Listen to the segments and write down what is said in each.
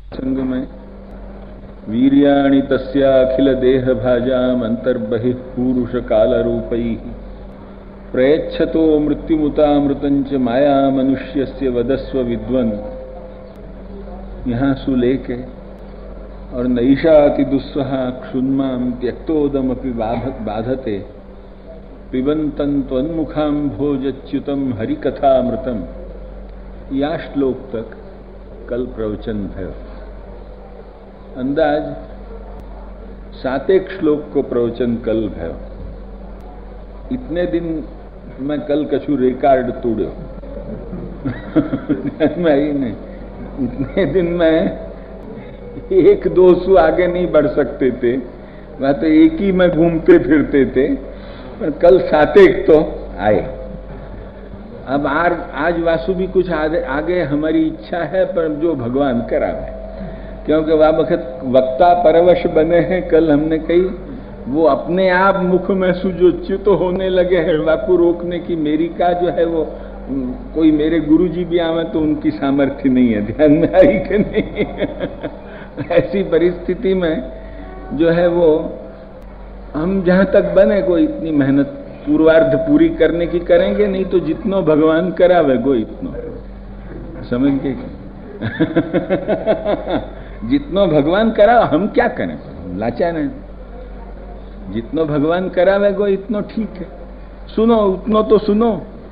संग में वीर्याणि तस्याखिल देह भाजाम अंतर्बहिः पूरुष काल रूपैः प्रयच्छतो मृत्युमुतामृतंच माया मनुष्यस्य वदस्व विद्वन्। यहाँ सुलेके और नैषाति दुस्सहा क्षुन्मां त्यक्तोदमपि बाधते पिबन्तं त्वन्मुखां भोजच्युतं हरिकथामृतम्। या श्लोक तक कल प्रवचन भयो। अंदाज 7 श्लोक को प्रवचन कल भयो। इतने दिन मैं कल कछु रिकॉर्ड तोड़ो नहीं, इतने दिन में 1-2 सु आगे नहीं बढ़ सकते थे। वह तो एक ही में घूमते फिरते थे, पर कल 7 तो आए। अब आज वासु भी कुछ आगे हमारी इच्छा है, पर जो भगवान करावे, क्योंकि वह वक्त वक्ता परवश बने हैं। कल हमने कही वो अपने आप मुख में सुजोच्युत होने लगे हैं वाकु रोकने की। मेरी का जो है वो कोई मेरे गुरुजी भी आवे तो उनकी सामर्थ्य नहीं है। ध्यान में आई कि नहीं? ऐसी परिस्थिति में जो है वो हम जहां तक बने को इतनी मेहनत पूर्वार्ध पूरी करने की करेंगे, नहीं तो जितनो भगवान करावे गो इतनो समझ के जितनो भगवान करा हम क्या करें, लाचार हैं। जितनो भगवान करावे गो इतनो ठीक है। सुनो उतनो तो सुनो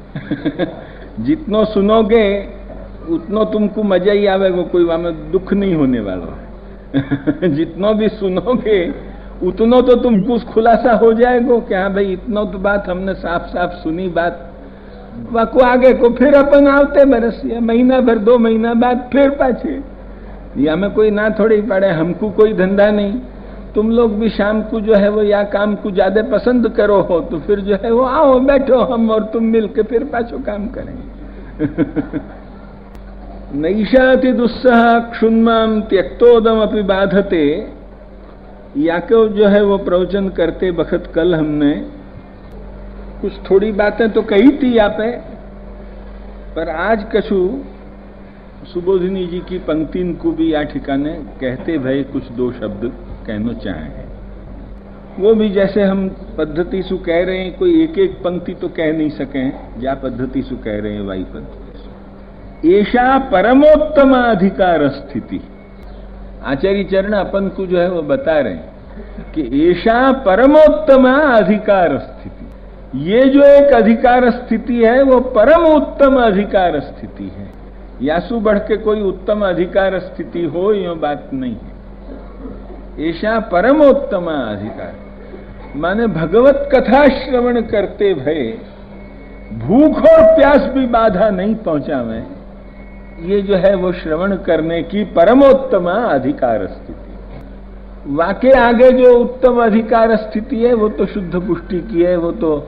जितनो सुनोगे उतनो तुमको मजा ही आवेगो, कोई वहां में दुख नहीं होने वाला जितनो भी सुनोगे उतनो तो तुमको खुलासा हो जाएगा कि हाँ भाई इतनो तो बात हमने साफ साफ सुनी। बात वाको आगे को फिर अपन आवते बरस या महीना भर 2 महीना बाद फिर पाछे। या में कोई ना थोड़ी पड़े, हमको कोई धंधा नहीं। तुम लोग भी शाम को जो है वो या काम को ज्यादा पसंद करो हो तो फिर जो है वो आओ बैठो, हम और तुम मिल के फिर पाछो काम करेंगे नैषाति दुस्सहा क्षुन्मां त्यक्तोदमपि बाधते। या को जो है वो प्रवचन करते वक्त कल हमने कुछ थोड़ी बातें तो कही थी यहाँ पे, पर आज कछु सुबोधिनी जी की पंक्तिन को भी या ठिकाने कहते भय कुछ 2 शब्द कहना चाहे। वो भी जैसे हम पद्धति सु कह रहे हैं, कोई एक पंक्ति तो कह नहीं सके, जा पद्धति सु कह रहे हैं वाई पद्धति। ऐसा परमोत्तमाधिकार स्थिति। आचार्य चरण अपन को जो है वो बता रहे हैं कि ऐसा परमोत्तम अधिकार स्थिति। ये जो एक अधिकार स्थिति है वो परम उत्तम अधिकार स्थिति है। यासु बढ़ के कोई उत्तम अधिकार स्थिति हो यो बात नहीं है। ऐसा परमोत्तम अधिकार माने भगवत कथा श्रवण करते भय भूख और प्यास भी बाधा नहीं पहुंचावे। ये जो है वो श्रवण करने की परमोत्तम अधिकार स्थिति। वाके आगे जो उत्तम अधिकार स्थिति है वो तो शुद्ध पुष्टि की है। वो तो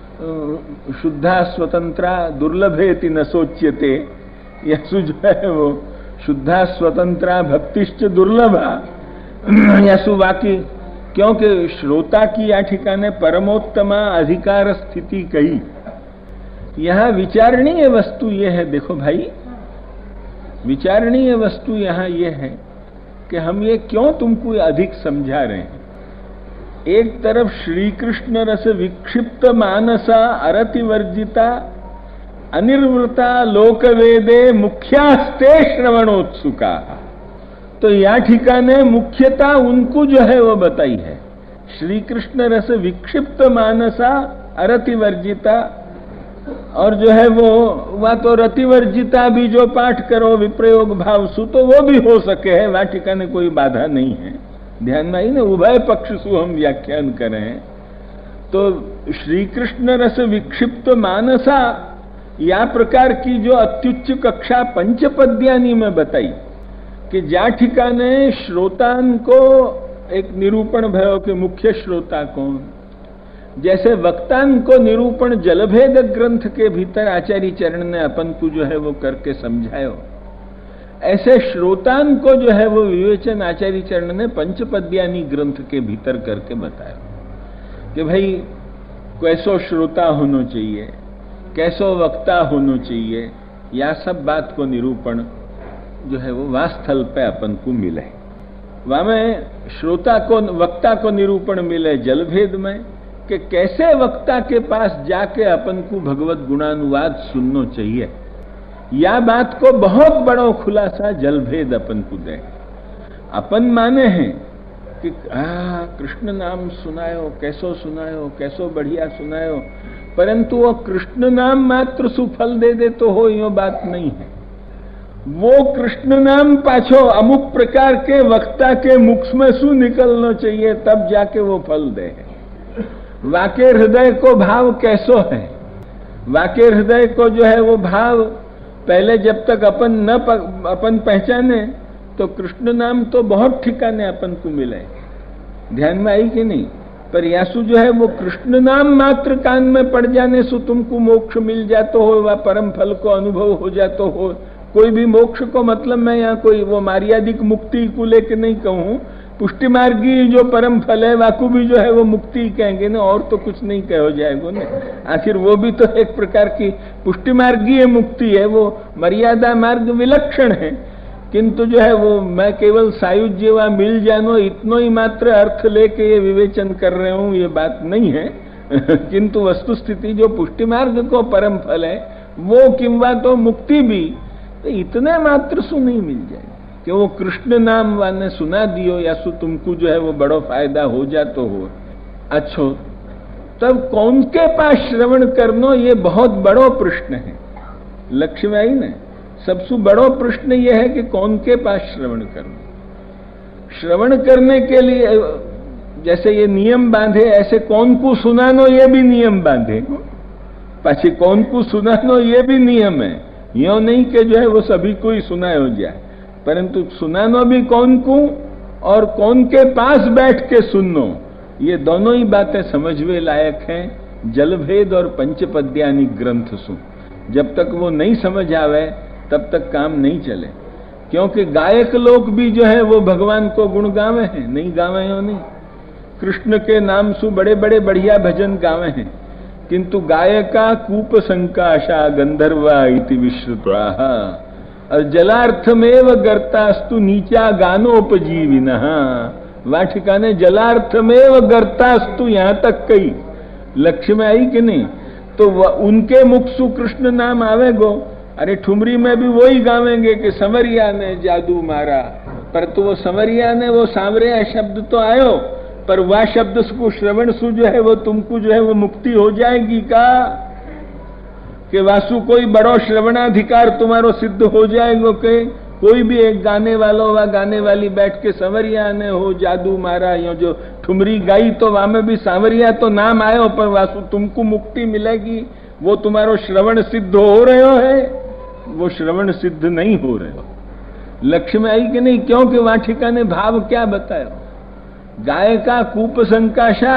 शुद्धा स्वतंत्रा दुर्लभेति न सोच्यते। यसु जो है वो शुद्धा स्वतंत्रा भक्तिश्च दुर्लभा यसु वाकी। क्योंकि श्रोता की या ठिकाने परमोत्तम अधिकार स्थिति कही। यहां विचारणीय वस्तु ये है, देखो भाई, विचारणीय वस्तु यहां यह है कि हम ये क्यों तुमको अधिक समझा रहे हैं। एक तरफ श्री कृष्ण रस विक्षिप्त मानसा अरतिवर्जिता अनिर्वृता लोकवेदे मुख्यास्ते श्रवणोत्सुका। तो या ठिकाने मुख्यता उनको जो है वो बताई है। श्री कृष्ण रस विक्षिप्त मानसा अरतिवर्जिता, और जो है वह तो रतिवर्जिता भी जो पाठ करो विप्रयोग भाव सु तो वो भी हो सके है, वह ठिकाने कोई बाधा नहीं है। ध्यान में आई ना, उभय पक्ष सु हम व्याख्यान करें तो श्री कृष्ण रस विक्षिप्त मानसा या प्रकार की जो अत्युच्च कक्षा पंचपद्यानी में बताई कि जा ठिकाने श्रोतान को एक निरूपण भयो कि मुख्य श्रोता कौन। जैसे वक्तान को निरूपण जलभेद ग्रंथ के भीतर आचार्य चरण ने अपन को जो है वो करके समझायो, ऐसे श्रोतान को जो है वो विवेचन आचार्य चरण ने पंचपद्यानी ग्रंथ के भीतर करके बताया कि भाई कैसो श्रोता होना चाहिए, कैसो वक्ता होना चाहिए। या सब बात को निरूपण जो है वो वास्थल पे अपन को मिले। वामें श्रोता को, वक्ता को निरूपण मिले जल भेद में, कि कैसे वक्ता के पास जाके अपन को भगवत गुणानुवाद सुनना चाहिए। या बात को बहुत बड़ो खुलासा जल भेद अपन को दे। अपन माने हैं कि कृष्ण नाम सुनायो, कैसो सुनायो, कैसो बढ़िया सुनायो, परंतु वो कृष्ण नाम मात्र सुफल दे दे तो हो, यो बात नहीं है। वो कृष्ण नाम पाछो अमुक प्रकार के वक्ता के मुख में शू निकलना चाहिए, तब जाके वो फल दे। वाके हृदय को भाव कैसो है, वाके हृदय को जो है वो भाव पहले जब तक अपन पहचाने तो कृष्ण नाम तो बहुत ठिकाने अपन को मिले, ध्यान में आई कि नहीं। पर यासु जो है वो कृष्ण नाम मात्र कान में पड़ जाने से तुमको मोक्ष मिल जाता हो, वह परम फल को अनुभव हो जाता हो। कोई भी मोक्ष को मतलब मैं यहाँ कोई वो मार्यादिक मुक्ति को लेके नहीं कहूँ, पुष्टि मार्गी जो परम फल है वाकु भी जो है वो मुक्ति कहेंगे ना, और तो कुछ नहीं कहो जाएगा ना। आखिर वो भी तो एक प्रकार की पुष्टि मार्गीय मुक्ति है, वो मर्यादा मार्ग विलक्षण है, किंतु जो है वो मैं केवल सायुज्य व मिल जानो इतनो ही मात्र अर्थ लेके ये विवेचन कर रहे हूं, ये बात नहीं है। किंतु वस्तु स्थिति जो पुष्टि मार्ग को परम फल है वो किंवा तो मुक्ति भी तो इतने मात्र सु नहीं मिल जाए कि वो कृष्ण नाम वाने सुना दियो या सु तुमको जो है वो बड़ो फायदा हो जातो हो। अच्छो, तब कौन के पास श्रवण करनो ये बहुत बड़ो प्रश्न है। लक्ष्य में आई न, सबसे बड़ो प्रश्न ये है कि कौन के पास श्रवण करना। श्रवण करने के लिए जैसे ये नियम बांधे, ऐसे कौन को सुनानो ये भी नियम बांधे, पाछे कौन को सुनानो ये भी नियम है। यो नहीं कि जो है वो सभी को ही सुनाए हो जाए, परंतु सुनानो भी कौन को और कौन के पास बैठ के सुननो, ये दोनों ही बातें समझवे लायक हैं। जलभेद और पंचपद्यानी ग्रंथ सुन, जब तक वो नहीं समझ आवे तब तक काम नहीं चले। क्योंकि गायक लोग भी जो है वो भगवान को गुण गावे हैं, नहीं गावे हो नहीं, कृष्ण के नाम सु बड़े बड़े बढ़िया भजन गावे हैं, किंतु गायका कूप संकाशा गंधर्वा इति विश्रुताः और जलार्थमेव गर्तास्तु नीचा गानोपजीविनः। वाटिकाने जलार्थमेव गर्तास्तु यहां तक कही, लक्ष्य में आई कि नहीं। तो उनके मुख सु कृष्ण नाम आवेगो, अरे ठुमरी में भी वही गावेंगे कि संवरिया ने जादू मारा, पर तो वो संवरिया ने वो सांवरिया शब्द तो आयो, पर वह शब्द को श्रवण सु जो है वो तुमको जो है वो मुक्ति हो जाएगी का कि वासु कोई बड़ो श्रवणाधिकार तुम्हारो सिद्ध हो जाएगा कि कोई भी एक गाने वालों व गाने वाली बैठ के सांवरिया ने हो जादू मारा, यो जो ठुमरी गाई तो वहां में भी सांवरिया तो नाम आयो, पर वासु तुमको मुक्ति मिलेगी, वो तुम्हारो श्रवण सिद्ध हो रहे हो है, वो श्रवण सिद्ध नहीं हो रहे हो। लक्ष्य में आई कि नहीं। क्योंकि वाटिका ने भाव क्या बताया, गायका कूप संकाशा,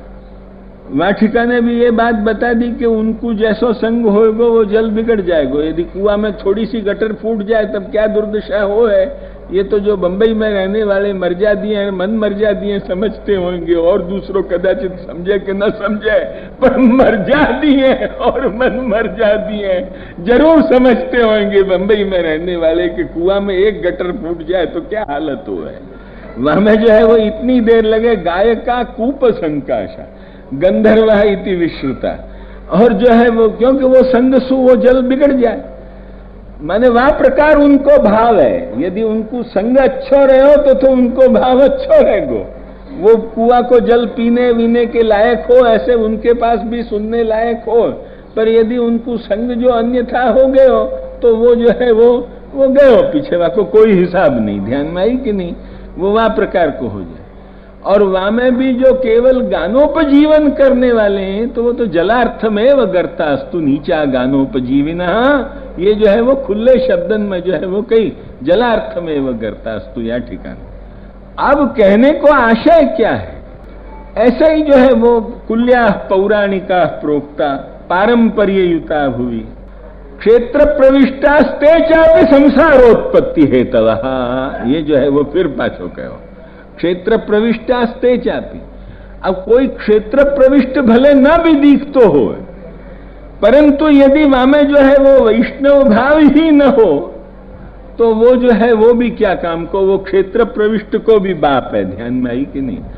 वाटिका ने भी ये बात बता दी कि उनको जैसो संग होगा वो जल बिगड़ जाएगा। यदि कुआं में थोड़ी सी गटर फूट जाए तब क्या दुर्दशा हो है, ये तो जो बंबई में रहने वाले मर जा दिए, मन मर जा दिए समझते होंगे, और दूसरों कदाचित समझे कि न समझे, पर मर जा दिए और मन मर जा दिए जरूर समझते होंगे बंबई में रहने वाले कि कुआं में एक गटर फूट जाए तो क्या हालत हो है। वहां में जो है वो इतनी देर लगे, गायका कूप संकाशा गंधर्व इति विश्रुता, और जो है वो क्योंकि वो संग सु वो जल बिगड़ जाए, माने वह प्रकार उनको भाव है। यदि उनको संग अच्छो रहो तो उनको भाव अच्छो रहेगो, वो कुआं को जल पीने वीने के लायक हो, ऐसे उनके पास भी सुनने लायक हो। पर यदि उनको संग जो अन्यथा हो गए हो तो वो जो है वो गए हो पीछे, वहां को कोई हिसाब नहीं। ध्यान में आई कि नहीं, वो वह प्रकार को हो जाए। और वहां में भी जो केवल गानोपजीवन करने वाले हैं तो वो तो जलार्थमेव गर्तास्तु नीचा गानोपजीविनः, ये जो है वो खुले शब्दन में जो है वो कई जलार्थमेव गर्तास्तु या ठिकाना। अब कहने को आशय क्या है, ऐसे ही जो है वो कुल्या पौराणिका प्रोक्ता पारंपर्ययुता भुवि क्षेत्र प्रविष्टास्ते चापि संसारोत्पत्ति हेतवः, ये जो है वो फिर पाछो कहो क्षेत्र प्रविष्टास्ते चापि। अब कोई क्षेत्र प्रविष्ट भले न भी दिखतो हो, परंतु यदि वहां में जो है वो वैष्णव भाव ही न हो तो वो जो है वो भी क्या काम को, वो क्षेत्र प्रविष्ट को भी बाप है। ध्यान में आई कि नहीं?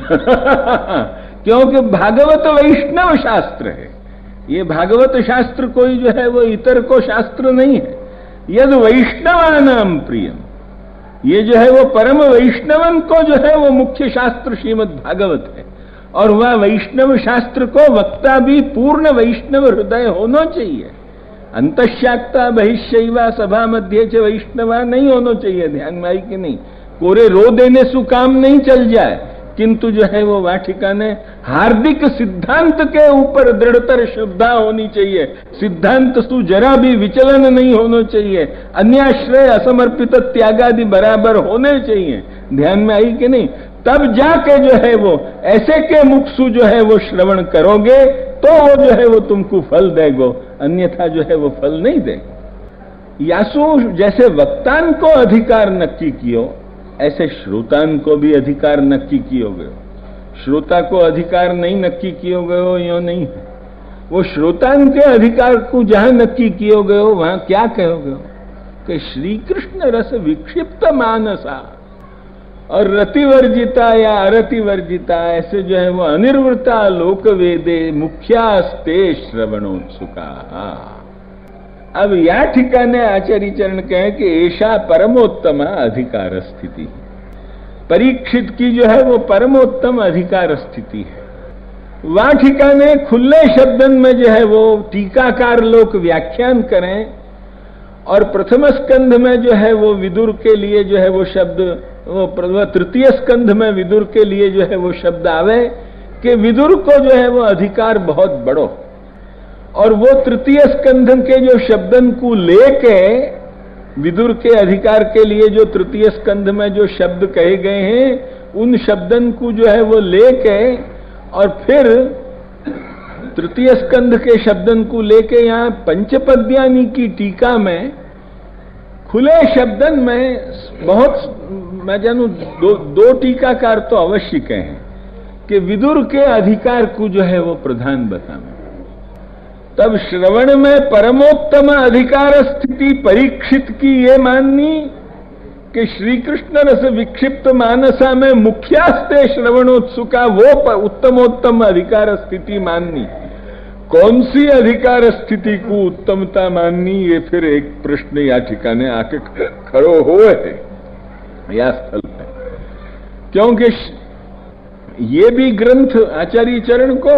क्योंकि भागवत वैष्णव शास्त्र है। ये भागवत शास्त्र कोई जो है वो इतर को शास्त्र नहीं है। यद वैष्णवानाम प्रियम, ये जो है वो परम वैष्णवन को जो है वो मुख्य शास्त्र श्रीमद् भागवत है। और वह वैष्णव शास्त्र को वक्ता भी पूर्ण वैष्णव हृदय होना चाहिए। अंतशाक्ता बहिष्यैवा सभा मध्य च वैष्णवा नहीं होना चाहिए। ध्यान में आई कि नहीं? कोरे रो देने से काम नहीं चल जाए, किंतु जो है वो वाटिका ने हार्दिक सिद्धांत के ऊपर दृढ़तर श्रद्धा होनी चाहिए। सिद्धांत सु जरा भी विचलन नहीं होना चाहिए। अन्याश्रय असमर्पित त्यागादि बराबर होने चाहिए। ध्यान में आई कि नहीं? तब जाके जो है वो ऐसे के मुखसु जो है वो श्रवण करोगे तो वो जो है वो तुमको फल देगो, अन्यथा जो है वो फल नहीं देगा। यासु जैसे वक्तान को अधिकार नक्की कियो, ऐसे श्रोतान को भी अधिकार नक्की कियो गयो। श्रोता को अधिकार नहीं नक्की कियो गयो यो नहीं है। वो श्रोतान के अधिकार को जहां नक्की कियो गयो वहां क्या कहो गयो कि श्री कृष्ण रस विक्षिप्त मानसा और रतिवर्जिता या अरतिवर्जिता, ऐसे जो है वो अनिर्वृता लोक वेदे मुख्यास्ते श्रवणोत्सुका। अब या ठिकाने आचार्य चरण कहे कि ऐसा परमोत्तम अधिकार स्थिति, परीक्षित की जो है वो परमोत्तम अधिकार स्थिति है। वहां ठिकाने खुले शब्दन में जो है वो टीकाकार लोग व्याख्यान करें और प्रथम स्कंध में जो है वो विदुर के लिए जो है वो शब्द, वो तृतीय स्कंध में विदुर के लिए जो है वो शब्द आवे कि विदुर को जो है वो अधिकार बहुत बड़ो। और वो तृतीय स्कंध के जो शब्दन को लेके विदुर के अधिकार के लिए जो तृतीय स्कंध में जो शब्द कहे गए हैं उन शब्दन को जो है वो लेके और फिर तृतीय स्कंध के शब्दन को लेके यहां पंचपद्यानी की टीका में खुले शब्दन में बहुत, मैं जानू दो टीकाकार तो अवश्य कहें कि विदुर के अधिकार को जो है वो प्रधान बताना। तब श्रवण में परमोत्तम अधिकार स्थिति परीक्षित की ये माननी कि श्री कृष्ण रस विक्षिप्त मानसा में मुख्यास्ते श्रवणोत्सुका, वो उत्तमोत्तम अधिकार स्थिति माननी। कौन सी अधिकार स्थिति को उत्तमता माननी, ये फिर एक प्रश्न या ठिकाने आके खड़ो हुए है या स्थल पे। क्योंकि ये भी ग्रंथ आचार्य चरण को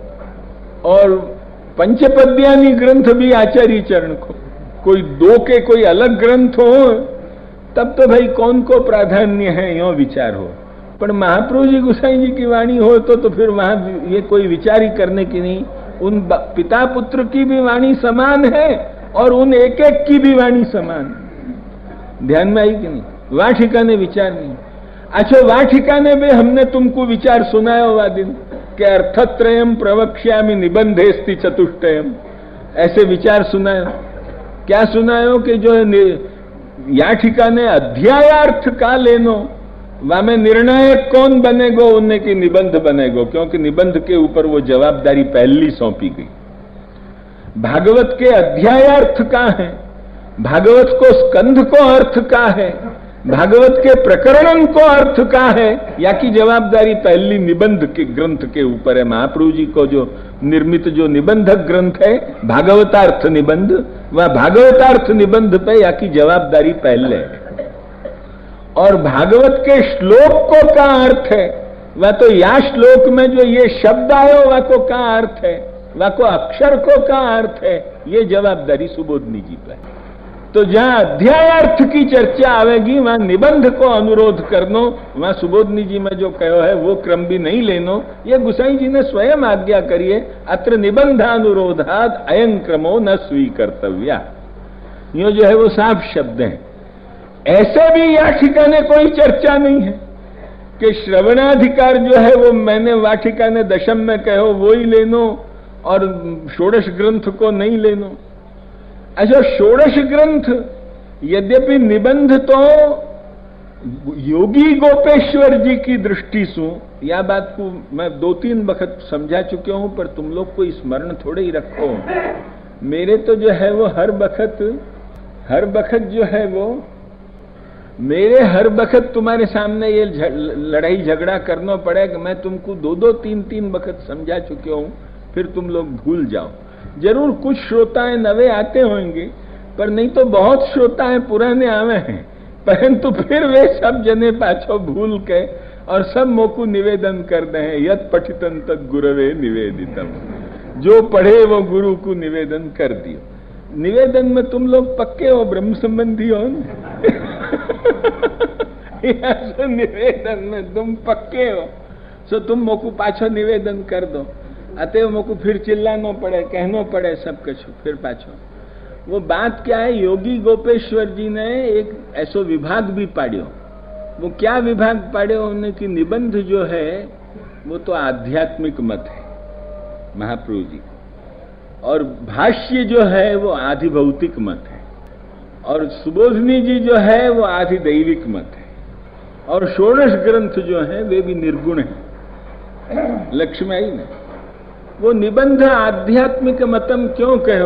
और पंचपद्यानी ग्रंथ भी आचार्य चरण को, कोई दो के कोई अलग ग्रंथ हो तब तो भाई कौन को प्राधान्य है यो विचार हो। पर महाप्रभु जी गोसाई जी की वाणी हो तो फिर वहां ये कोई विचार ही करने की नहीं। उन पिता पुत्र की भी वाणी समान है और उन एक एक की भी वाणी समान। ध्यान में आई कि नहीं? वहां ठिकाने विचार नहीं। अच्छा वहां ठिकाने में हमने तुमको विचार सुनाया हुआ दिन कि अर्थत्रयम प्रवक्ष्यामि निबंधेस्ति चतुष्टयम, ऐसे विचार सुनायो। क्या सुनायो कि जो या ठिकाने अध्यायार्थ का लेनो, वहां में निर्णायक कौन बनेगो उन्हें की निबंध बनेगो, क्योंकि निबंध के ऊपर वो जवाबदारी पहली सौंपी गई। भागवत के अध्यायार्थ का है, भागवत को स्कंध को अर्थ का है, भागवत के प्रकरण को अर्थ का है, या की जवाबदारी पहली निबंध के ग्रंथ के ऊपर है। महाप्रभु जी को जो निर्मित जो निबंधक ग्रंथ है भागवतार्थ निबंध, वह भागवतार्थ निबंध पे या की जवाबदारी पहले है। और भागवत के श्लोक को क्या अर्थ है, वह तो या श्लोक में जो ये शब्द आयो वह को क्या अर्थ है, वह को अक्षर को क्या अर्थ है, ये जवाबदारी सुबोधनी जी पे। तो जहां अध्यायार्थ की चर्चा आवेगी वहां निबंध को अनुरोध करनो, वहां सुबोधनी जी में जो कहो है वो क्रम भी नहीं लेनो। ये गुसाई जी ने स्वयं आज्ञा करिए, अत्र निबंधानुरोधाद अयं क्रमो न स्वीकर्तव्या, यो जो है वो साफ शब्द हैं। ऐसे भी या ठिकाने कोई चर्चा नहीं है कि श्रवणाधिकार जो है वो मैंने वाटिका ने दशम में कहो वो ही लेनो और षोडश ग्रंथ को नहीं लेनो। अच्छा षोडश ग्रंथ यद्यपि निबंध तो योगी गोपेश्वर जी की दृष्टि से, या बात को मैं 2-3 वक्त समझा चुका हूं, पर तुम लोग को स्मरण थोड़े ही रखो। मेरे तो जो है वो हर वक्त जो है वो मेरे हर वक्त तुम्हारे सामने ये लड़ाई झगड़ा करना पड़े कि मैं तुमको दो दो तीन तीन वक्त समझा चुके हूं, फिर तुम लोग भूल जाओ। जरूर कुछ श्रोताएं नवे आते होंगे, पर नहीं तो बहुत श्रोताएं पुराने आवे हैं, परंतु फिर वे सब जने पाछो भूल के और सब मोकू निवेदन कर दे हैं, यद पठितन तद गुरवे निवेदितम, जो पढ़े वो गुरु को निवेदन कर दियो। निवेदन में तुम लोग पक्के हो, ब्रह्म संबंधी हो निवेदन में तुम पक्के हो, सो तुम मोकू पाछो निवेदन कर दो। अतएव मोकू फिर चिल्लाना पड़े, कहना पड़े सब कुछ फिर पाछो। वो बात क्या है, योगी गोपेश्वर जी ने एक ऐसो विभाग भी पाड़ियो। वो क्या विभाग पाड़ियो उनकी निबंध जो है वो तो आध्यात्मिक मत है महाप्रभु जी, और भाष्य जो है वो आधि भौतिक मत है, और सुबोधनी जी जो है वो आधि दैविक मत है, और षोडश ग्रंथ जो है वे भी निर्गुण है। लक्ष्मी ने वो निबंध आध्यात्मिक मतम क्यों कहो,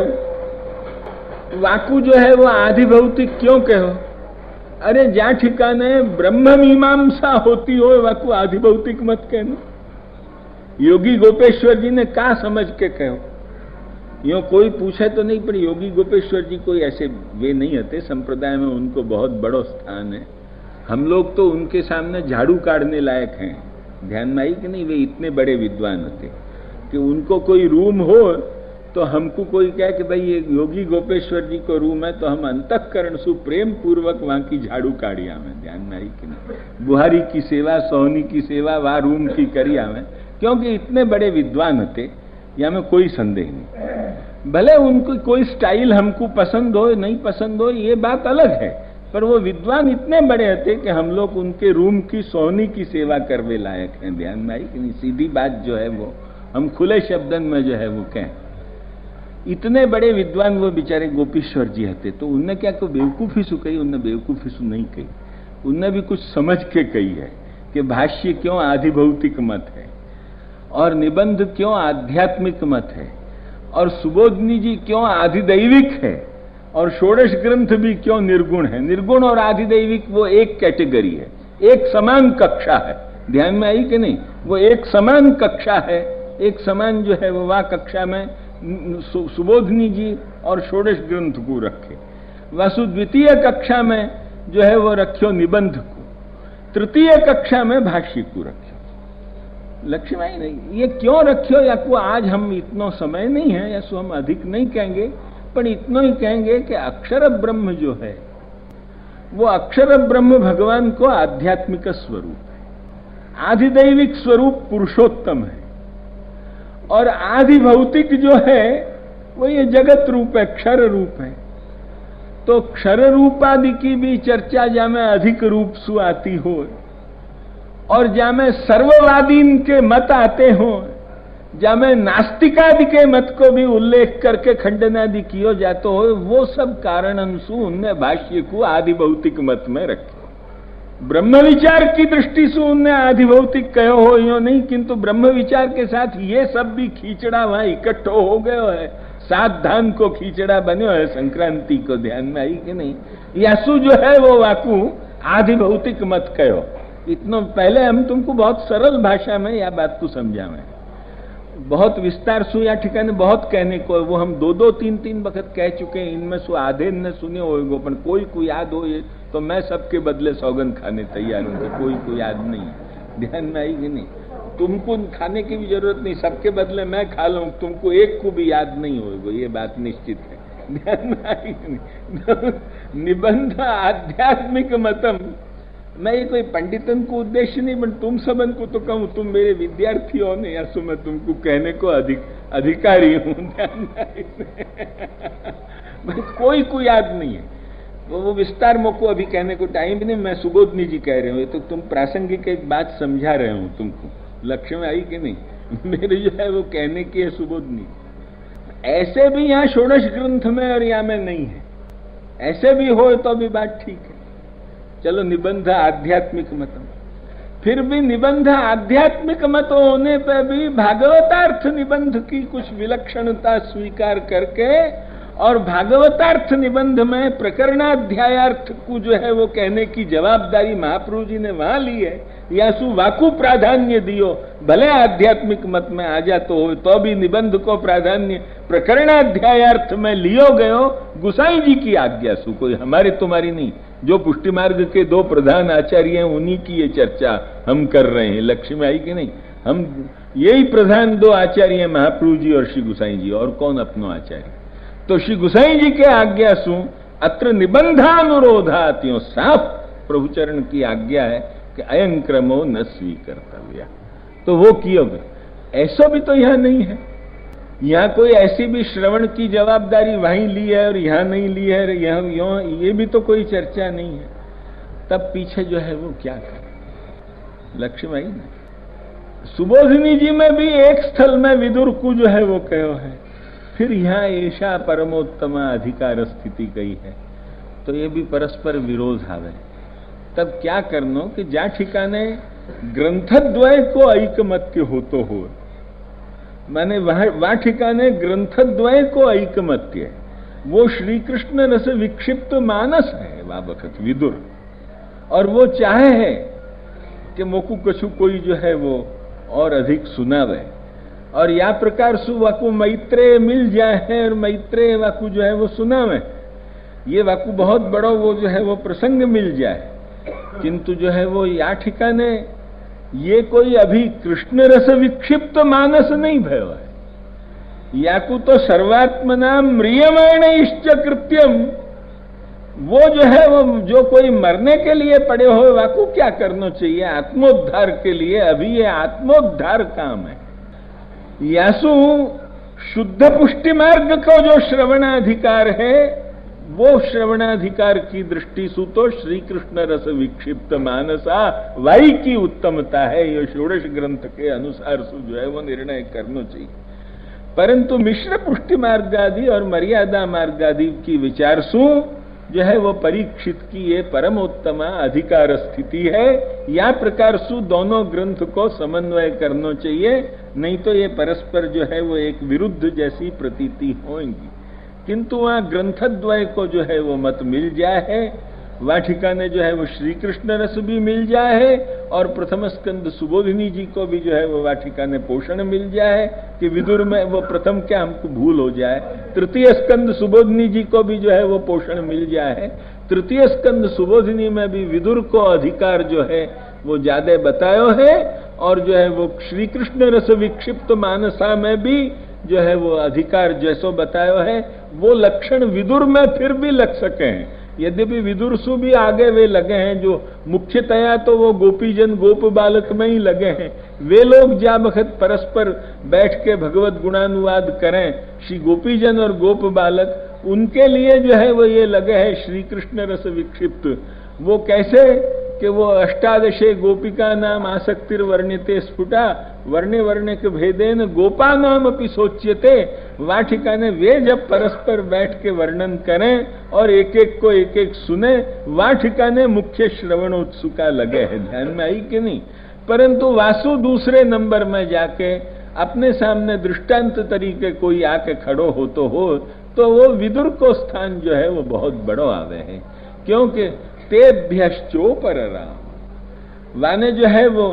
वाकु जो है वो आधि भौतिक क्यों कहो? अरे जा ठिकाने ब्रह्म मीमांसा होती हो वाकु आधि भौतिक मत कहना। योगी गोपेश्वर जी ने क्या समझ के कहो? यो कोई पूछे तो नहीं, पर योगी गोपेश्वर जी कोई ऐसे वे नहीं होते, संप्रदाय में उनको बहुत बड़ो स्थान है। हम लोग तो उनके सामने झाड़ू काटने लायक हैं। ध्यान में आई कि नहीं? वे इतने बड़े विद्वान होते कि उनको कोई रूम हो तो हमको कोई कहे कि भाई ये योगी गोपेश्वर जी को रूम है, तो हम अंतःकरण सु प्रेम पूर्वक वहां की झाड़ू काढ़िया में। ध्यान में आई कि नहीं? बुहारी की सेवा, सोहनी की सेवा वहां रूम की करिया में, क्योंकि इतने बड़े विद्वान होते, या में कोई संदेह नहीं। भले उनको कोई स्टाइल हमको पसंद हो नहीं पसंद हो, ये बात अलग है, पर वो विद्वान इतने बड़े होते कि हम लोग उनके रूम की सोहनी की सेवा करवे लायक हैं। ध्यान में आई कि नहीं? सीधी बात जो है वो हम खुले शब्दन में जो है वो कहें। इतने बड़े विद्वान वो बेचारे गोपेश्वर जी हते, तो उनने क्या को बेवकूफी सु कही? उनने बेवकूफी सु नहीं कही, उनने भी कुछ समझ के कही है कि भाष्य क्यों आधि भौतिक मत है, और निबंध क्यों आध्यात्मिक मत है, और सुबोधनी जी क्यों आधि दैविक है, और षोडश ग्रंथ भी क्यों निर्गुण है। निर्गुण और आधि दैविक वो एक कैटेगरी है, एक समान कक्षा है। ध्यान में आई कि नहीं? वो एक समान कक्षा है, एक समान जो है वो वह कक्षा में सुबोधनी जी और षोडश ग्रंथ को रखे। वसु द्वितीय कक्षा में जो है वो रखियो निबंध को, तृतीय कक्षा में भाष्य को रखियो। लक्ष्मी नहीं, ये क्यों रखियो या को आज हम इतना समय नहीं है, या सो हम अधिक नहीं कहेंगे, पर इतना ही कहेंगे कि अक्षर ब्रह्म जो है वो अक्षर ब्रह्म भगवान को आध्यात्मिक स्वरूप है, आधिदैविक स्वरूप पुरुषोत्तम है, और आधि भौतिक जो है वो ये जगत रूप है, क्षर रूप है। तो क्षर रूपादि की भी चर्चा जामे अधिक रूप सु आती हो, और जामे सर्ववादीन के मत आते हो, जामे नास्तिकादि के मत को भी उल्लेख करके खंडनादि कियो जातो हो, वो सब कारण अंशु उनने भाष्य को आधि भौतिक मत में रखे। ब्रह्म विचार की दृष्टि से उनने आधि भौतिक कहो हो यो नहीं, किंतु ब्रह्म विचार के साथ ये सब भी खींचड़ा वहां इकट्ठो हो गयो है, 7 धाम को खींचड़ा बन्यो है संक्रांति को। ध्यान में आई कि नहीं? यासु जो है वो वाकू आधि भौतिक मत कहो। इतना पहले हम तुमको बहुत सरल भाषा में या बात को समझावे, बहुत विस्तार सु या ठिकाने बहुत कहने को, वो हम 2-2 3-3 वक्त कह चुके हैं। इनमें सु आधे ने सुने होगा, पर कोई को याद हो ये तो मैं सबके बदले सौगंध खाने तैयार हूं, कोई को याद नहीं है। ध्यान में आई कि नहीं? तुमको खाने की भी जरूरत नहीं, सबके बदले मैं खा लूं, तुमको एक को भी याद नहीं होगा, ये बात निश्चित है। ध्यान में आई कि नहीं? निबंध आध्यात्मिक मतम, मैं ये कोई पंडितन को उद्देश्य नहीं, बट तुम सबन को तो कहूं, तुम मेरे विद्यार्थी हो ने, या सो मैं तुमको कहने को अधिकारी हूं। ध्यान में आई कोई को याद नहीं है, वो विस्तार मोको अभी कहने को टाइम भी नहीं। मैं सुबोधनी जी कह रहे हूँ, तो तुम प्रासंगिक एक बात समझा रहे हो तुमको। लक्ष्य में आई कि नहीं? मेरे जो है वो कहने की है सुबोधनी। ऐसे भी यहाँ षोडश ग्रंथ में और यहाँ में नहीं है, ऐसे भी हो तो भी बात ठीक है। चलो निबंध आध्यात्मिक मतम, फिर भी निबंध आध्यात्मिक मत होने पर भी भागवतार्थ निबंध की कुछ विलक्षणता स्वीकार करके और भागवतार्थ निबंध में प्रकरणाध्यायार्थ को जो है वो कहने की जवाबदारी महाप्रभु जी ने वहां ली है। यासु वाकु प्राधान्य दियो, भले आध्यात्मिक मत में आ जा तो भी निबंध को प्राधान्य प्रकरणाध्यायार्थ में लियो गयो गुसाई जी की आज्ञा सु, कोई हमारी तुम्हारी नहीं। जो पुष्टि मार्ग के दो प्रधान आचार्य हैं उन्हीं की ये चर्चा हम कर रहे हैं। लक्ष्य में आई कि नहीं? हम यही प्रधान दो आचार्य हैं, महाप्रभु जी और श्री गुसाई जी, और कौन अपनो आचार्य। तो श्री गुसाई जी के आज्ञा सु अत्र निबंधानुरोधात्यो, साफ प्रभुचरण की आज्ञा है कि अयं क्रमो न स्वीकर्तव्य, तो वो कियो गए। ऐसा भी तो यहां नहीं है, यहां कोई ऐसी भी श्रवण की जवाबदारी वहीं ली है और यहां नहीं ली है, यहां ये भी तो कोई चर्चा नहीं है। तब पीछे जो है वो क्या करे, लक्ष्य में ही नहीं। सुबोधिनी जी में भी एक स्थल में विदुर को जो है वो कहो है, फिर यहां ऐसा परमोत्तम अधिकार स्थिति कही है, तो ये भी परस्पर विरोध आवे। तब क्या करनो कि जा ठिकाने ग्रंथद्वय को ऐकमत्य होतो हो, माने वहां ठिकाने ग्रंथद्वय को ऐकमत्य, वो श्री कृष्ण रस विक्षिप्त मानस है वह वक्त विदुर, और वो चाहे है कि मोकू कछु कोई जो है वो और अधिक सुनावे, और या प्रकार सु वाकु मैत्रेय मिल जाए है और मैत्रेय वाकु जो है वो सुनावे, ये वाकु बहुत बड़ो वो जो है वो प्रसंग मिल जाए। किंतु जो है वो या ठिकाने ये कोई अभी कृष्ण रस विक्षिप्त मानस नहीं भयो है, याकु तो सर्वात्मना म्रियमाण इश्च कृत्यम, वो जो है वो जो कोई मरने के लिए पड़े हो वाकु क्या करना चाहिए, आत्मोद्धार के लिए। अभी ये आत्मोद्धार काम है। यासु शुद्ध पुष्टि मार्ग को जो श्रवणाधिकार है, वो श्रवणाधिकार की दृष्टि सु तो श्री कृष्ण रस विक्षिप्त मानसा वाई की उत्तमता है, ये षोडश ग्रंथ के अनुसार सु जो है वो निर्णय करना चाहिए। परंतु मिश्र पुष्टि मार्ग आदि और मर्यादा मार्ग आदि की विचार सु जो है वो परीक्षित की ये परमोत्तमा अधिकार स्थिति है, या प्रकार सु दोनों ग्रंथ को समन्वय करना चाहिए, नहीं तो ये परस्पर जो है वो एक विरुद्ध जैसी प्रतीति होंगी। किंतु वहां ग्रंथद्वय को जो है वो मत मिल जाए है, वह ठिकाने जो है वो श्री कृष्ण रस भी मिल जाए है, और प्रथम स्कंद सुबोधिनी जी को भी जो है वो वह ठिकाने पोषण मिल जाए कि विदुर में वो प्रथम क्या हमको भूल हो जाए, तृतीय स्कंद सुबोधिनी जी को भी जो है वो पोषण मिल जाए। तृतीय स्कंद सुबोधिनी में भी विदुर को अधिकार जो है वो ज्यादा बतायो है, और जो है वो श्री कृष्ण रस विक्षिप्त मानसा में भी जो है वो अधिकार जैसो बतायो है, वो लक्षण विदुर में फिर भी लग सके हैं। यद्यपि विदुर सु भी आगे वे लगे हैं, जो मुख्यतया तो वो गोपीजन गोप बालक में ही लगे हैं, वे लोग जा बखत परस्पर बैठ के भगवत गुणानुवाद करें, श्री गोपीजन और गोप बालक, उनके लिए जो है वो ये लगे हैं श्री कृष्ण रस विक्षिप्त। वो कैसे कि वो अष्टादशे गोपिका नाम आसक्तिर वर्ण्यते स्फुटा वर्णे वर्णे के भेदेन गोपा नाम अपि सोच्यते, वह ठिकाने वे जब परस्पर बैठ के वर्णन करें और एक एक को एक एक सुने, वह ठिकाने मुख्य श्रवणोत्सुका लगे है। ध्यान में आई कि नहीं? परंतु वासु दूसरे नंबर में जाके अपने सामने दृष्टांत तरीके कोई आके खड़ो हो तो वो विदुर को स्थान जो है वो बहुत बड़ो आवे है, क्योंकि तेभ्यश्चोपर राम वाने जो है वो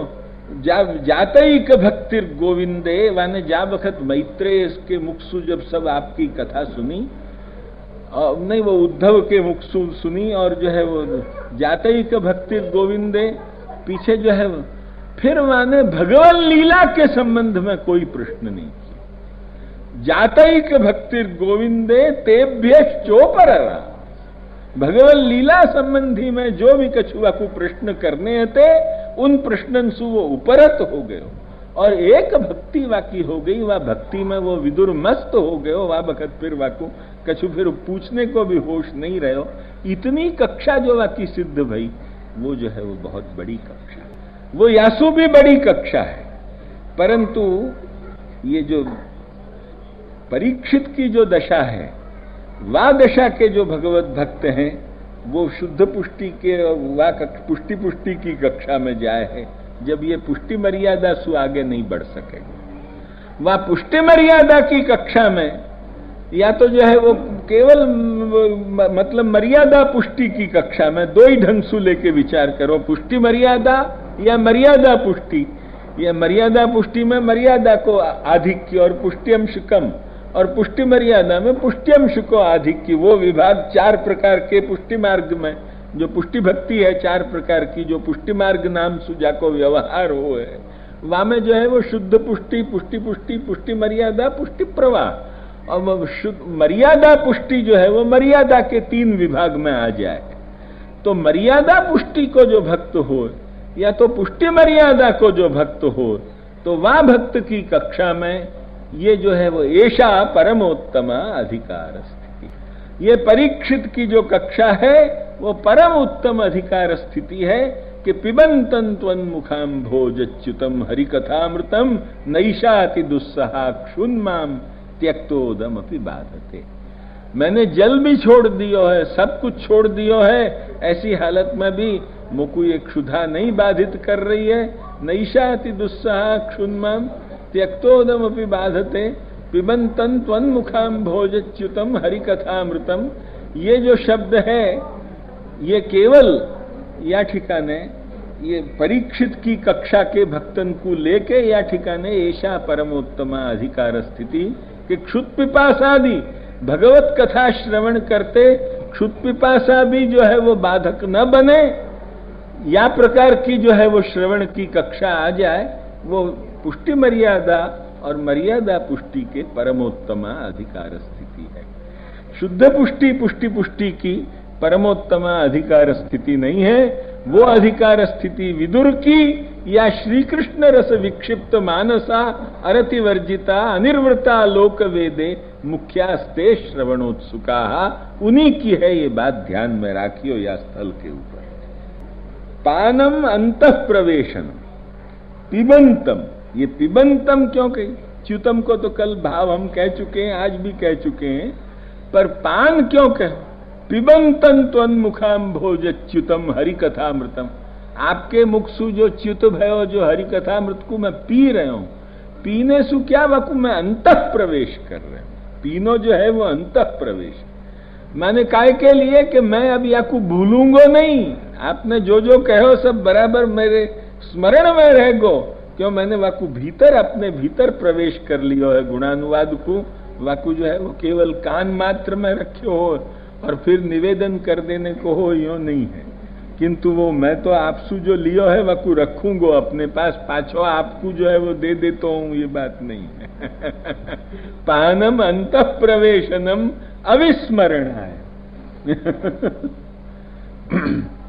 जातैक भक्तिर गोविंदे, वाने जा बखत मैत्रेय के मुखसु जब सब आपकी कथा सुनी, नहीं वो उद्धव के मुखसु सुनी, और जो है वो जातैक भक्तिर गोविंदे पीछे जो है फिर माने भगवान लीला के संबंध में कोई प्रश्न नहीं किया। जातैक भक्तिर गोविंदे तेभ्यश्चोपर राम, भगवान लीला संबंधी में जो भी कछुआ को प्रश्न करने थे उन प्रश्नन सु वो उपरत हो गए, और एक भक्ति वाकी हो गई, वह भक्ति में वो विदुर मस्त हो गए, वह बखत फिर वाकू कछु फिर पूछने को भी होश नहीं रहो। इतनी कक्षा जो वाकी सिद्ध भई, वो जो है वो बहुत बड़ी कक्षा, वो यासु भी बड़ी कक्षा है। परंतु ये जो परीक्षित की जो दशा है, वा दशा के जो भगवत भक्त हैं, वो शुद्ध पुष्टि के पुष्टि की कक्षा में जाए है, जब ये पुष्टि मर्यादा सु आगे नहीं बढ़ सकेगा। वह पुष्टि मर्यादा की कक्षा में या तो जो है वो केवल मतलब मर्यादा पुष्टि की कक्षा में दो ही ढंग से लेके विचार करो, पुष्टि मर्यादा या मर्यादा पुष्टि। या मर्यादा पुष्टि में मर्यादा को आधिक्य और पुष्टि अंश कम, और पुष्टि मर्यादा में पुष्टि अंश को आधिक्य। वो विभाग 4 प्रकार के पुष्टि मार्ग में, जो पुष्टि भक्ति है 4 प्रकार की, जो पुष्टि मार्ग नाम सुजा को व्यवहार हो है, वहां में जो है वो शुद्ध पुष्टि, पुष्टि पुष्टि, पुष्टि मर्यादा, पुष्टि प्रवाह। और शुद्ध मर्यादा पुष्टि जो है वो मर्यादा के 3 विभाग में आ जाए। तो मर्यादा पुष्टि को जो भक्त हो या तो पुष्टि मर्यादा को जो भक्त हो, तो वह भक्त की कक्षा में ये जो है वो ऐशा परमोत्तमा अधिकार स्थिति। ये परीक्षित की जो कक्षा है वो परम उत्तम अधिकार स्थिति है कि पिबंतं त्वन्मुखाम्भोजच्युतम हरिकथामृतम नैषाति दुस्सहा क्षुन्माम त्यक्तोदम अपि बाधते। मैंने जल भी छोड़ दियो है, सब कुछ छोड़ दियो है, ऐसी हालत में भी मुझको ये क्षुधा नहीं बाधित कर रही है। नैषाति दुस्सहा क्षुन्माम त्यक्तोदम अपि बाधते। पिबंतं त्वन्मुखाम्भोजच्युतम हरिकथामृतम। ये जो शब्द है ये केवल या ठिकाने ये परीक्षित की कक्षा के भक्तन को लेके या ठिकाने ऐशा परमोत्तमा अधिकार स्थिति कि क्षुत पिपासादि भगवत कथा श्रवण करते क्षुत पिपासा भी जो है वो बाधक न बने, या प्रकार की जो है वो श्रवण की कक्षा आ जाए, वो पुष्टि मर्यादा और मर्यादा पुष्टि के परमोत्तमा अधिकार स्थिति है। शुद्ध पुष्टि पुष्टि पुष्टि की परमोत्तमा अधिकार स्थिति नहीं है। वो अधिकार स्थिति विदुर की या श्री कृष्ण रस विक्षिप्त मानसा अरतिवर्जिता अनिर्वृता लोक वेदे मुख्यास्ते श्रवणोत्सुका, उन्हीं की है। ये बात ध्यान में राखियो या स्थल के ऊपर। पानम अंतः प्रवेशनम पिबंतम, ये पिबंतम क्यों कही? च्युतम को तो कल भाव हम कह चुके हैं, आज भी कह चुके हैं, पर पान क्यों कह? पिबंतं त्वन्मुखाम्भोजच्युतम हरिकथामृतम। आपके मुख सु जो च्युत भयो, जो हरिकथामृत को मैं पी रहे हूं, पीने सु क्या वकु मैं अंतः प्रवेश कर रहे हूं। पीनो जो है वो अंतः प्रवेश माने काय के लिए कि मैं अब याकू भूलूंगो नहीं। आपने जो जो कहो सब बराबर मेरे स्मरण में रह गो, क्यों मैंने वाकू भीतर अपने भीतर प्रवेश कर लियो है। गुणानुवाद को वाकू जो है वो केवल कान मात्र में रखियो हो और फिर निवेदन कर देने को हो, यो नहीं है। किंतु वो मैं तो आपसु जो लियो है वाकू रखूंगो अपने पास, पाछो आपको जो है वो दे देता हूं, ये बात नहीं है। पानम अंतः प्रवेशनम अविस्मरणाय।